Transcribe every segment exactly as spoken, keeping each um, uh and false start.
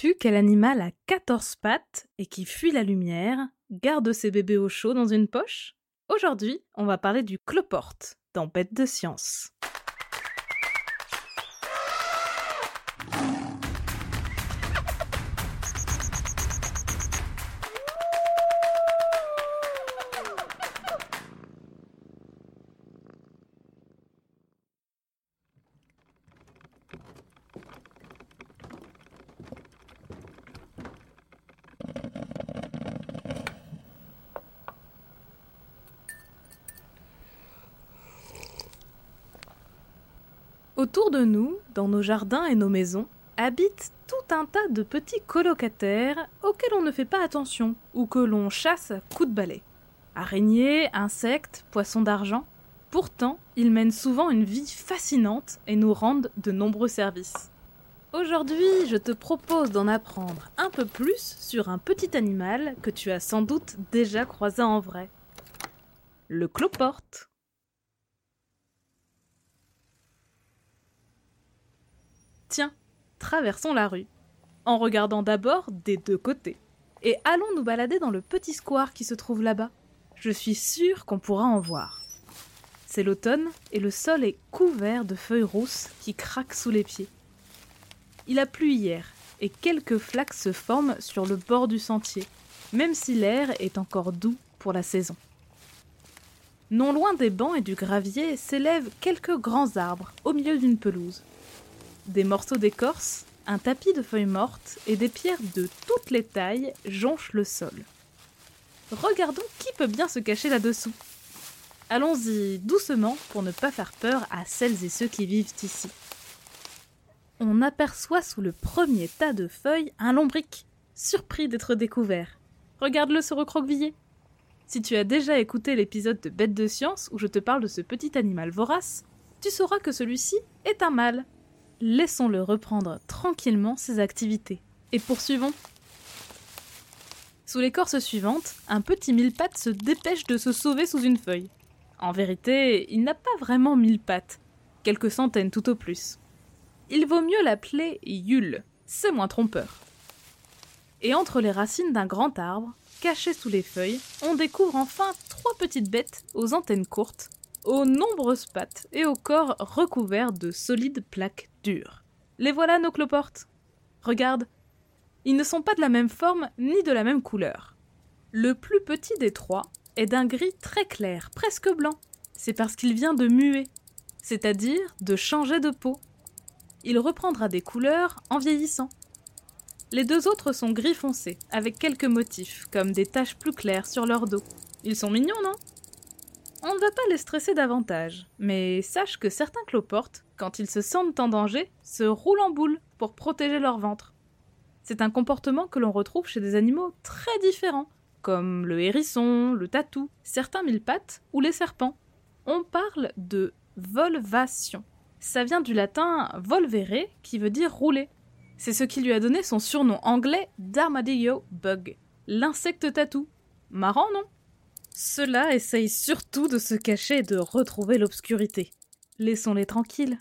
Savais-tu quel animal a quatorze pattes et qui fuit la lumière, garde ses bébés au chaud dans une poche? Aujourd'hui, on va parler du cloporte dans Bête de science. Autour de nous, dans nos jardins et nos maisons, habitent tout un tas de petits colocataires auxquels on ne fait pas attention ou que l'on chasse à coups de balai. Araignées, insectes, poissons d'argent, pourtant, ils mènent souvent une vie fascinante et nous rendent de nombreux services. Aujourd'hui, je te propose d'en apprendre un peu plus sur un petit animal que tu as sans doute déjà croisé en vrai. Le cloporte. Tiens, traversons la rue, en regardant d'abord des deux côtés. Et allons nous balader dans le petit square qui se trouve là-bas. Je suis sûre qu'on pourra en voir. C'est l'automne et le sol est couvert de feuilles rousses qui craquent sous les pieds. Il a plu hier et quelques flaques se forment sur le bord du sentier, même si l'air est encore doux pour la saison. Non loin des bancs et du gravier s'élèvent quelques grands arbres au milieu d'une pelouse. Des morceaux d'écorce, un tapis de feuilles mortes et des pierres de toutes les tailles jonchent le sol. Regardons qui peut bien se cacher là-dessous. Allons-y doucement pour ne pas faire peur à celles et ceux qui vivent ici. On aperçoit sous le premier tas de feuilles un lombric, surpris d'être découvert. Regarde-le se recroqueviller. Si tu as déjà écouté l'épisode de Bête de science où je te parle de ce petit animal vorace, tu sauras que celui-ci est un mâle. Laissons-le reprendre tranquillement ses activités. Et poursuivons. Sous l'écorce suivante, un petit mille-pattes se dépêche de se sauver sous une feuille. En vérité, il n'a pas vraiment mille pattes, quelques centaines tout au plus. Il vaut mieux l'appeler Yule, c'est moins trompeur. Et entre les racines d'un grand arbre, caché sous les feuilles, on découvre enfin trois petites bêtes aux antennes courtes, aux nombreuses pattes et au corps recouvert de solides plaques dures. Les voilà nos cloportes. Regarde, ils ne sont pas de la même forme ni de la même couleur. Le plus petit des trois est d'un gris très clair, presque blanc. C'est parce qu'il vient de muer, c'est-à-dire de changer de peau. Il reprendra des couleurs en vieillissant. Les deux autres sont gris foncé, avec quelques motifs, comme des taches plus claires sur leur dos. Ils sont mignons, non ? On ne va pas les stresser davantage, mais sache que certains cloportes, quand ils se sentent en danger, se roulent en boule pour protéger leur ventre. C'est un comportement que l'on retrouve chez des animaux très différents, comme le hérisson, le tatou, certains mille-pattes ou les serpents. On parle de volvation. Ça vient du latin volvere, qui veut dire rouler. C'est ce qui lui a donné son surnom anglais d'armadillo bug, l'insecte tatou. Marrant, non ? Ceux-là essayent surtout de se cacher et de retrouver l'obscurité. Laissons-les tranquilles.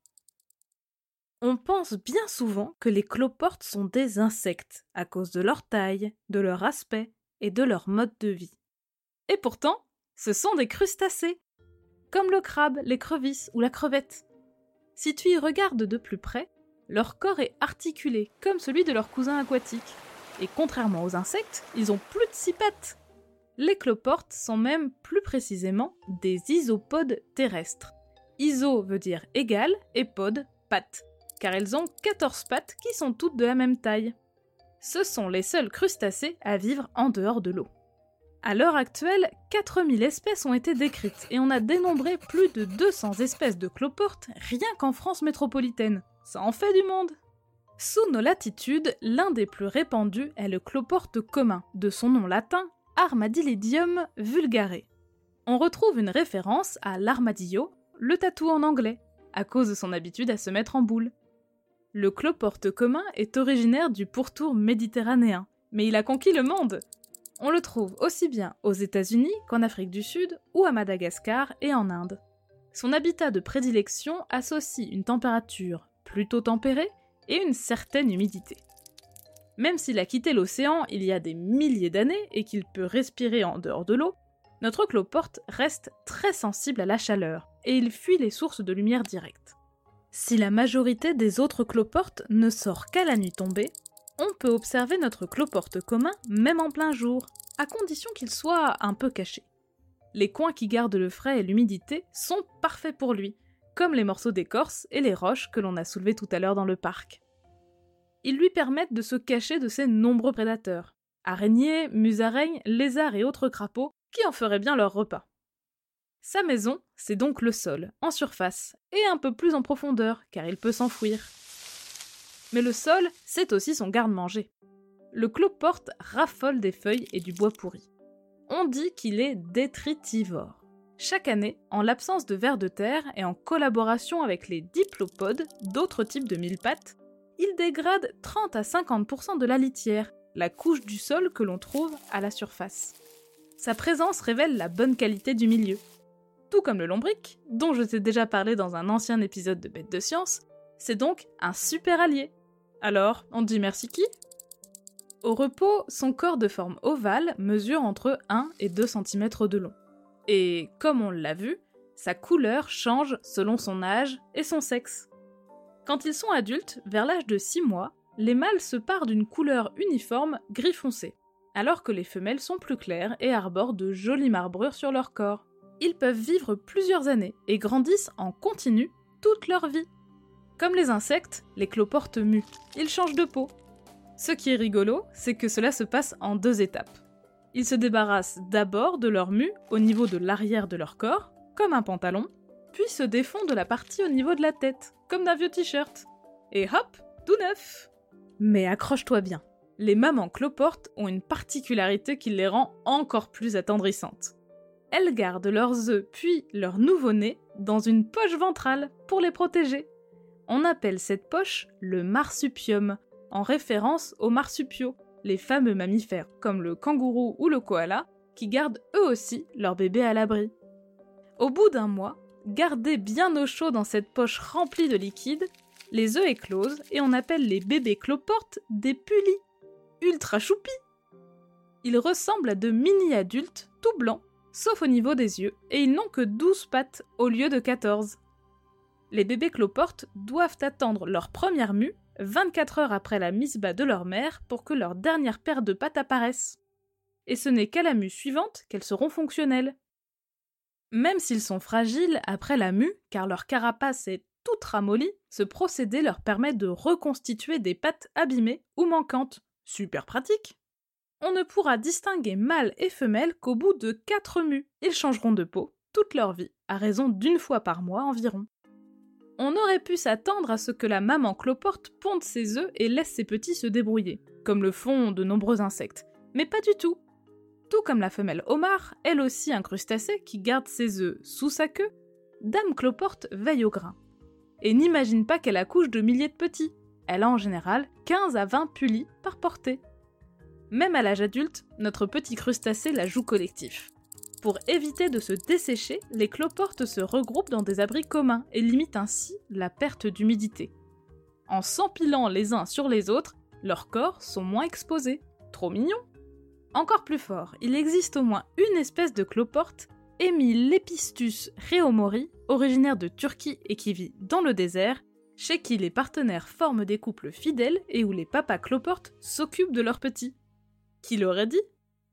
On pense bien souvent que les cloportes sont des insectes, à cause de leur taille, de leur aspect et de leur mode de vie. Et pourtant, ce sont des crustacés, comme le crabe, l'écrevisse ou la crevette. Si tu y regardes de plus près, leur corps est articulé comme celui de leurs cousins aquatiques. Et contrairement aux insectes, ils ont plus de six pattes. Les cloportes sont même plus précisément des isopodes terrestres. Iso veut dire égal et pod, pattes, car elles ont quatorze pattes qui sont toutes de la même taille. Ce sont les seuls crustacés à vivre en dehors de l'eau. À l'heure actuelle, quatre mille espèces ont été décrites et on a dénombré plus de deux cents espèces de cloportes rien qu'en France métropolitaine. Ça en fait du monde! Sous nos latitudes, l'un des plus répandus est le cloporte commun, de son nom latin Armadillidium vulgare. On retrouve une référence à l'armadillo, le tatou en anglais, à cause de son habitude à se mettre en boule. Le cloporte commun est originaire du pourtour méditerranéen, mais il a conquis le monde. On le trouve aussi bien aux États-Unis qu'en Afrique du Sud ou à Madagascar et en Inde. Son habitat de prédilection associe une température plutôt tempérée et une certaine humidité. Même s'il a quitté l'océan il y a des milliers d'années et qu'il peut respirer en dehors de l'eau, notre cloporte reste très sensible à la chaleur et il fuit les sources de lumière directe. Si la majorité des autres cloportes ne sort qu'à la nuit tombée, on peut observer notre cloporte commun même en plein jour, à condition qu'il soit un peu caché. Les coins qui gardent le frais et l'humidité sont parfaits pour lui, comme les morceaux d'écorce et les roches que l'on a soulevés tout à l'heure dans le parc. Ils lui permettent de se cacher de ses nombreux prédateurs, araignées, musaraignes, lézards et autres crapauds qui en feraient bien leur repas. Sa maison, c'est donc le sol, en surface, et un peu plus en profondeur, car il peut s'enfouir. Mais le sol, c'est aussi son garde-manger. Le cloporte raffole des feuilles et du bois pourri. On dit qu'il est détritivore. Chaque année, en l'absence de vers de terre et en collaboration avec les diplopodes, d'autres types de mille-pattes, il dégrade trente à cinquante pour cent de la litière, la couche du sol que l'on trouve à la surface. Sa présence révèle la bonne qualité du milieu. Tout comme le lombric, dont je t'ai déjà parlé dans un ancien épisode de Bêtes de Science, c'est donc un super allié. Alors, on dit merci qui ? Au repos, son corps de forme ovale mesure entre un et deux centimètres de long. Et, comme on l'a vu, sa couleur change selon son âge et son sexe. Quand ils sont adultes, vers l'âge de six mois, les mâles se parent d'une couleur uniforme gris foncé, alors que les femelles sont plus claires et arborent de jolies marbrures sur leur corps. Ils peuvent vivre plusieurs années et grandissent en continu toute leur vie. Comme les insectes, les cloportes muent, ils changent de peau. Ce qui est rigolo, c'est que cela se passe en deux étapes. Ils se débarrassent d'abord de leur mue au niveau de l'arrière de leur corps, comme un pantalon, puis se défont de la partie au niveau de la tête, comme d'un vieux t-shirt. Et hop, tout neuf. Mais accroche-toi bien, les mamans cloportes ont une particularité qui les rend encore plus attendrissantes. Elles gardent leurs œufs puis leurs nouveau-nés dans une poche ventrale pour les protéger. On appelle cette poche le marsupium, en référence aux marsupiaux, les fameux mammifères comme le kangourou ou le koala, qui gardent eux aussi leur bébé à l'abri. Au bout d'un mois, gardés bien au chaud dans cette poche remplie de liquide, les œufs éclosent et on appelle les bébés cloportes des pulis, ultra choupis. Ils ressemblent à de mini-adultes tout blancs, sauf au niveau des yeux, et ils n'ont que douze pattes au lieu de quatorze. Les bébés cloportes doivent attendre leur première mue vingt-quatre heures après la mise bas de leur mère pour que leur dernière paire de pattes apparaisse. Et ce n'est qu'à la mue suivante qu'elles seront fonctionnelles. Même s'ils sont fragiles après la mue, car leur carapace est toute ramollie, ce procédé leur permet de reconstituer des pattes abîmées ou manquantes. Super pratique! On ne pourra distinguer mâle et femelle qu'au bout de quatre mues. Ils changeront de peau toute leur vie, à raison d'une fois par mois environ. On aurait pu s'attendre à ce que la maman cloporte ponde ses œufs et laisse ses petits se débrouiller, comme le font de nombreux insectes, mais pas du tout. Tout comme la femelle homard, elle aussi un crustacé qui garde ses œufs sous sa queue, Dame Cloporte veille au grain. Et n'imagine pas qu'elle accouche de milliers de petits. Elle a en général quinze à vingt pulis par portée. Même à l'âge adulte, notre petit crustacé la joue collectif. Pour éviter de se dessécher, les cloportes se regroupent dans des abris communs et limitent ainsi la perte d'humidité. En s'empilant les uns sur les autres, leurs corps sont moins exposés. Trop mignon! Encore plus fort, il existe au moins une espèce de cloporte, Hemilepistus rheomori, originaire de Turquie et qui vit dans le désert, chez qui les partenaires forment des couples fidèles et où les papas cloportes s'occupent de leurs petits. Qui l'aurait dit ?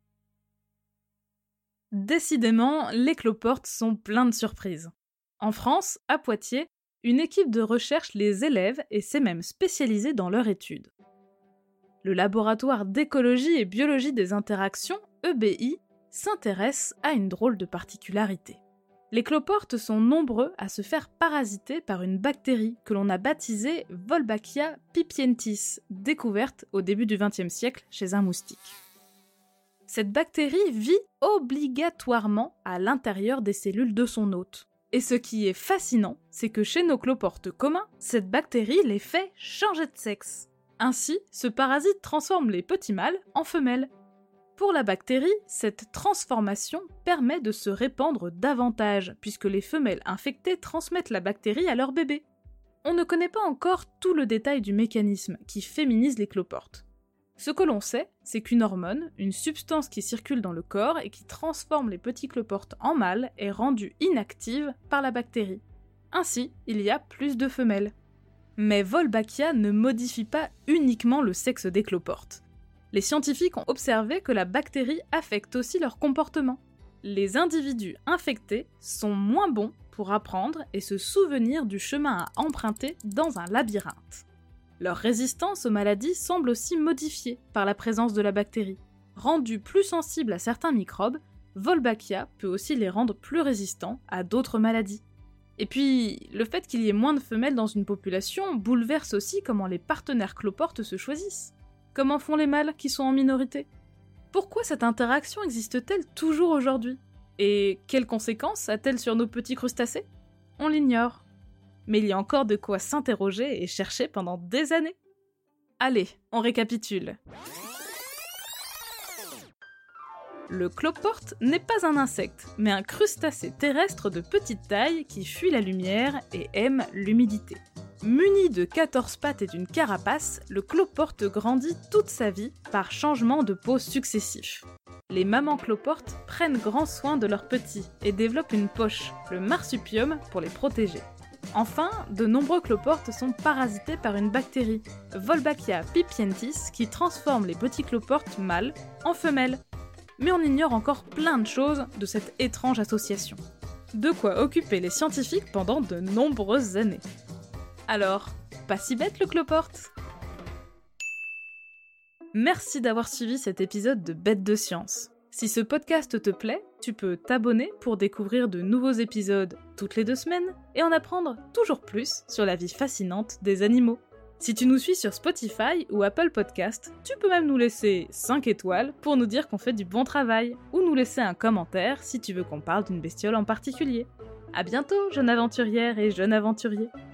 Décidément, les cloportes sont pleins de surprises. En France, à Poitiers, une équipe de recherche les élève et s'est même spécialisée dans leur étude. Le laboratoire d'écologie et biologie des interactions, E B I, s'intéresse à une drôle de particularité. Les cloportes sont nombreux à se faire parasiter par une bactérie que l'on a baptisée Wolbachia pipientis, découverte au début du vingtième siècle chez un moustique. Cette bactérie vit obligatoirement à l'intérieur des cellules de son hôte. Et ce qui est fascinant, c'est que chez nos cloportes communs, cette bactérie les fait changer de sexe. Ainsi, ce parasite transforme les petits mâles en femelles. Pour la bactérie, cette transformation permet de se répandre davantage, puisque les femelles infectées transmettent la bactérie à leur bébé. On ne connaît pas encore tout le détail du mécanisme qui féminise les cloportes. Ce que l'on sait, c'est qu'une hormone, une substance qui circule dans le corps et qui transforme les petits cloportes en mâles, est rendue inactive par la bactérie. Ainsi, il y a plus de femelles. Mais Wolbachia ne modifie pas uniquement le sexe des cloportes. Les scientifiques ont observé que la bactérie affecte aussi leur comportement. Les individus infectés sont moins bons pour apprendre et se souvenir du chemin à emprunter dans un labyrinthe. Leur résistance aux maladies semble aussi modifiée par la présence de la bactérie. Rendus plus sensibles à certains microbes, Wolbachia peut aussi les rendre plus résistants à d'autres maladies. Et puis, le fait qu'il y ait moins de femelles dans une population bouleverse aussi comment les partenaires cloportes se choisissent. Comment font les mâles qui sont en minorité ? Pourquoi cette interaction existe-t-elle toujours aujourd'hui ? Et quelles conséquences a-t-elle sur nos petits crustacés ? On l'ignore. Mais il y a encore de quoi s'interroger et chercher pendant des années. Allez, on récapitule. Le cloporte n'est pas un insecte, mais un crustacé terrestre de petite taille qui fuit la lumière et aime l'humidité. Muni de quatorze pattes et d'une carapace, le cloporte grandit toute sa vie par changements de peau successifs. Les mamans cloportes prennent grand soin de leurs petits et développent une poche, le marsupium, pour les protéger. Enfin, de nombreux cloportes sont parasités par une bactérie, Wolbachia pipientis, qui transforme les petits cloportes mâles en femelles. Mais on ignore encore plein de choses de cette étrange association. De quoi occuper les scientifiques pendant de nombreuses années. Alors, pas si bête le cloporte ? Merci d'avoir suivi cet épisode de Bêtes de Science. Si ce podcast te plaît, tu peux t'abonner pour découvrir de nouveaux épisodes toutes les deux semaines et en apprendre toujours plus sur la vie fascinante des animaux. Si tu nous suis sur Spotify ou Apple Podcast, tu peux même nous laisser cinq étoiles pour nous dire qu'on fait du bon travail, ou nous laisser un commentaire si tu veux qu'on parle d'une bestiole en particulier. À bientôt, jeune aventurière et jeune aventurier.